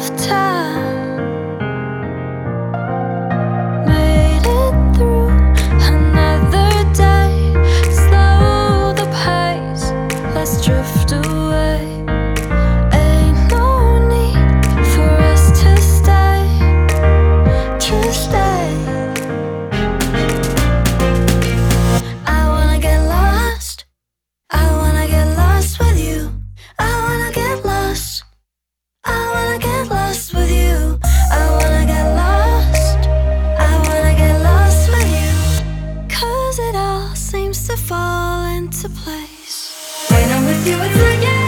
of time. Made it through another day. Slow the pace, let's drift away. Ain't no need for us to stay, to stay. I wanna get lost, I wanna get lost with you. I wanna get lost, I wanna get lost with you. I wanna get lost, I wanna get lost with you. 'Cause it all seems to fall into place when I'm with you. It's like